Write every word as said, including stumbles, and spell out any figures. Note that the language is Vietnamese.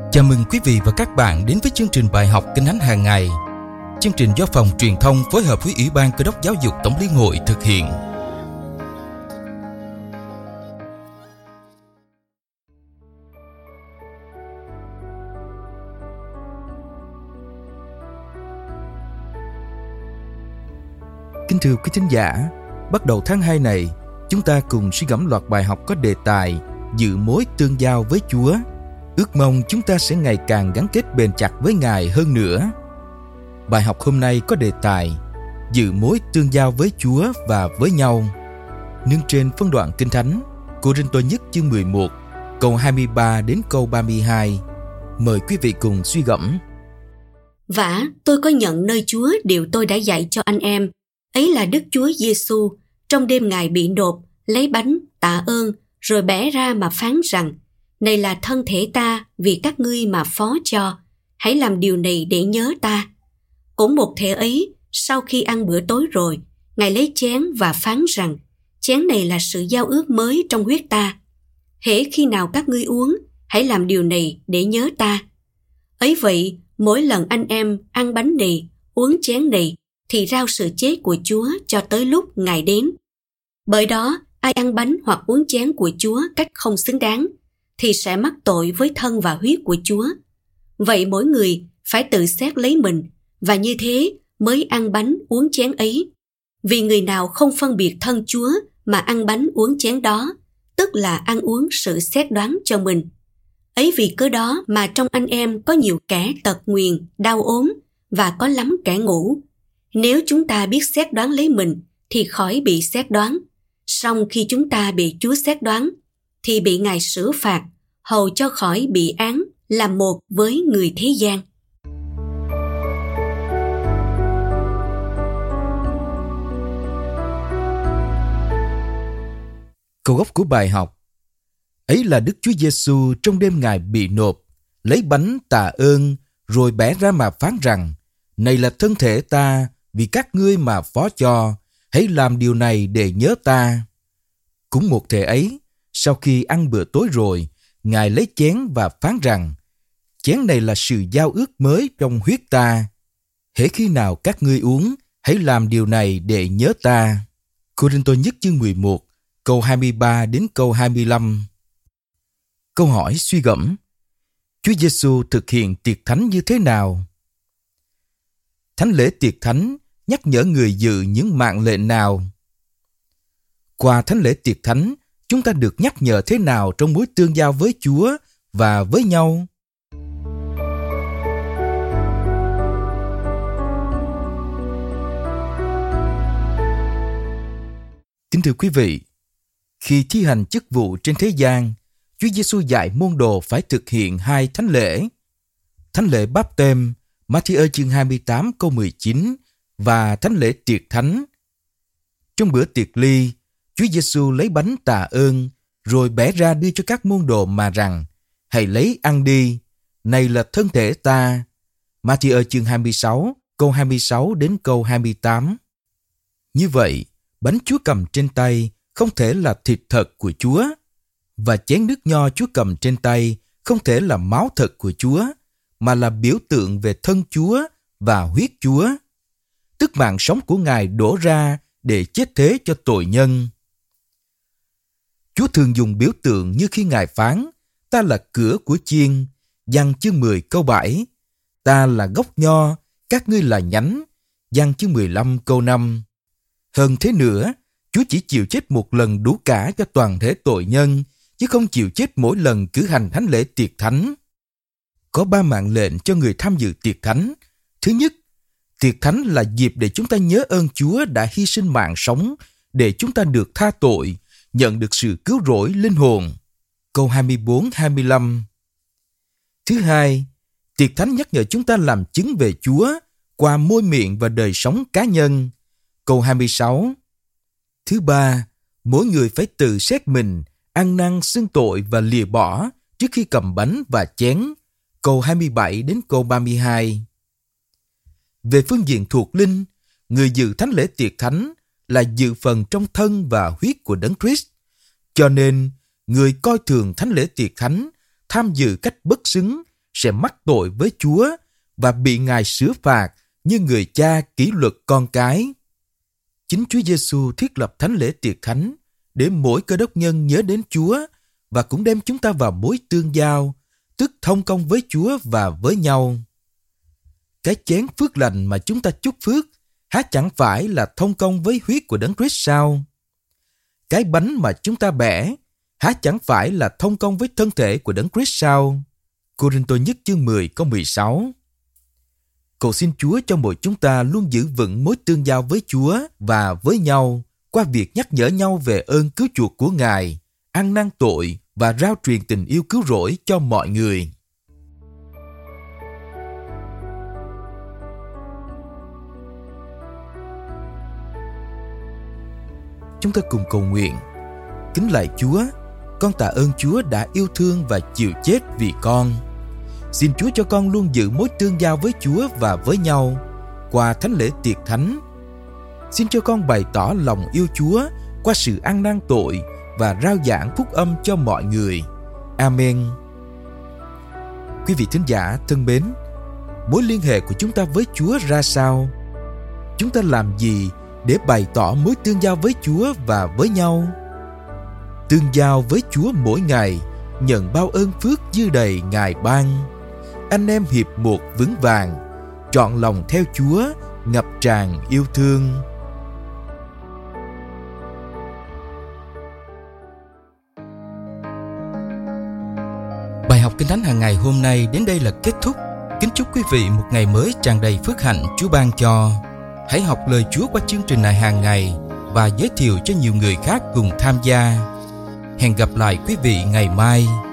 Chào mừng quý vị và các bạn đến với chương trình bài học Kinh Thánh hàng ngày. Chương trình do Phòng Truyền thông phối hợp với Ủy ban Cơ đốc Giáo dục Tổng Liên hội thực hiện. Kính thưa quý thính giả, bắt đầu tháng hai này, chúng ta cùng suy gẫm loạt bài học có đề tài Giữ mối tương giao với Chúa. Ước mong chúng ta sẽ ngày càng gắn kết bền chặt với Ngài hơn nữa. Bài học hôm nay có đề tài Giữ mối tương giao với Chúa và với nhau, nương trên phân đoạn Kinh Thánh Cô-rinh-tô nhất chương mười một, câu hai mươi ba đến câu ba mươi hai. Mời quý vị cùng suy gẫm. Vả, tôi có nhận nơi Chúa điều tôi đã dạy cho anh em, ấy là Đức Chúa Giêsu trong đêm Ngài bị nộp, lấy bánh, tạ ơn, rồi bẻ ra mà phán rằng: này là thân thể ta vì các ngươi mà phó cho, hãy làm điều này để nhớ ta. Cũng một thể ấy, sau khi ăn bữa tối rồi, Ngài lấy chén và phán rằng: chén này là sự giao ước mới trong huyết ta. Hễ khi nào các ngươi uống, hãy làm điều này để nhớ ta. Ấy vậy, mỗi lần anh em ăn bánh này, uống chén này, thì rao sự chết của Chúa cho tới lúc Ngài đến. Bởi đó, ai ăn bánh hoặc uống chén của Chúa cách không xứng đáng, thì sẽ mắc tội với thân và huyết của Chúa. Vậy mỗi người phải tự xét lấy mình, và như thế mới ăn bánh uống chén ấy. Vì người nào không phân biệt thân Chúa mà ăn bánh uống chén đó, tức là ăn uống sự xét đoán cho mình. Ấy vì cớ đó mà trong anh em có nhiều kẻ tật nguyền, đau ốm, và có lắm kẻ ngủ. Nếu chúng ta biết xét đoán lấy mình, thì khỏi bị xét đoán. Song khi chúng ta bị Chúa xét đoán, thì bị Ngài xử phạt, hầu cho khỏi bị án, làm một với người thế gian. Câu gốc của bài học: ấy là Đức Chúa Giêsu trong đêm Ngài bị nộp, lấy bánh tạ ơn, rồi bẻ ra mà phán rằng: này là thân thể ta vì các ngươi mà phó cho, hãy làm điều này để nhớ ta. Cũng một thể ấy, sau khi ăn bữa tối rồi, Ngài lấy chén và phán rằng: chén này là sự giao ước mới trong huyết ta. Hễ khi nào các ngươi uống, hãy làm điều này để nhớ ta. Cô-rinh-tô nhất chương mười một, câu hai mươi ba đến câu hai mươi lăm. Câu hỏi suy gẫm: Chúa Giêsu thực hiện tiệc thánh như thế nào? Thánh lễ tiệc thánh nhắc nhở người dự những mạng lệnh nào? Qua thánh lễ tiệc thánh, chúng ta được nhắc nhở thế nào trong mối tương giao với Chúa và với nhau? Kính thưa quý vị, khi thi hành chức vụ trên thế gian, Chúa Giêsu dạy môn đồ phải thực hiện hai thánh lễ. Thánh lễ Báp-têm, Ma-thi-ơ chương hai mươi tám câu mười chín, và thánh lễ tiệc thánh. Trong bữa tiệc ly, Chúa Giêsu lấy bánh tạ ơn, rồi bẻ ra đưa cho các môn đồ mà rằng: hãy lấy ăn đi, này là thân thể ta. Ma-thi-ơ chương hai mươi sáu, câu hai mươi sáu đến câu hai mươi tám. Như vậy, bánh Chúa cầm trên tay không thể là thịt thật của Chúa, và chén nước nho Chúa cầm trên tay không thể là máu thật của Chúa, mà là biểu tượng về thân Chúa và huyết Chúa, tức mạng sống của Ngài đổ ra để chết thế cho tội nhân. Chúa thường dùng biểu tượng như khi Ngài phán: ta là cửa của chiên, Giăng chương mười câu bảy, ta là gốc nho, các ngươi là nhánh, Giăng chương mười lăm câu năm. Hơn thế nữa, Chúa chỉ chịu chết một lần đủ cả cho toàn thể tội nhân, chứ không chịu chết mỗi lần cử hành thánh lễ tiệc thánh. Có ba mạng lệnh cho người tham dự tiệc thánh. Thứ nhất, tiệc thánh là dịp để chúng ta nhớ ơn Chúa đã hy sinh mạng sống để chúng ta được tha tội, nhận được sự cứu rỗi linh hồn. Câu hai mươi bốn hai mươi lăm. Thứ hai, tiệc thánh nhắc nhở chúng ta làm chứng về Chúa qua môi miệng và đời sống cá nhân. Câu hai mươi sáu. Thứ ba, mỗi người phải tự xét mình, ăn năn xưng tội và lìa bỏ trước khi cầm bánh và chén. Câu hai mươi bảy đến câu ba mươi hai. Về phương diện thuộc linh, người dự thánh lễ tiệc thánh là dự phần trong thân và huyết của Đấng Christ. Cho nên, người coi thường thánh lễ tiệc thánh, tham dự cách bất xứng, sẽ mắc tội với Chúa và bị Ngài xử phạt như người cha kỷ luật con cái. Chính Chúa Giêsu thiết lập thánh lễ tiệc thánh để mỗi Cơ Đốc nhân nhớ đến Chúa và cũng đem chúng ta vào mối tương giao, tức thông công với Chúa và với nhau. Cái chén phước lành mà chúng ta chúc phước há chẳng phải là thông công với huyết của Đấng Christ sao? Cái bánh mà chúng ta bẻ há chẳng phải là thông công với thân thể của Đấng Christ sao? Cô-rinh-tô nhất chương mười câu mười sáu. Cầu xin Chúa cho mỗi chúng ta luôn giữ vững mối tương giao với Chúa và với nhau qua việc nhắc nhở nhau về ơn cứu chuộc của Ngài, ăn năn tội và rao truyền tình yêu cứu rỗi cho mọi người. Chúng ta cùng cầu nguyện. Kính lạy Chúa, con tạ ơn Chúa đã yêu thương và chịu chết vì con. Xin Chúa cho con luôn giữ mối tương giao với Chúa và với nhau qua thánh lễ tiệc thánh. Xin cho con bày tỏ lòng yêu Chúa qua sự ăn năn tội và rao giảng phúc âm cho mọi người. Amen. Quý vị thính giả thân mến, mối liên hệ của chúng ta với Chúa ra sao? Chúng ta làm gì để bày tỏ mối tương giao với Chúa và với nhau? Tương giao với Chúa mỗi ngày, nhận bao ơn phước dư đầy Ngài ban. Anh em hiệp một vững vàng, trọn lòng theo Chúa, ngập tràn yêu thương. Bài học Kinh Thánh hàng ngày hôm nay đến đây là kết thúc. Kính chúc quý vị một ngày mới tràn đầy phước hạnh Chúa ban cho. Hãy học lời Chúa qua chương trình này hàng ngày và giới thiệu cho nhiều người khác cùng tham gia. Hẹn gặp lại quý vị ngày mai.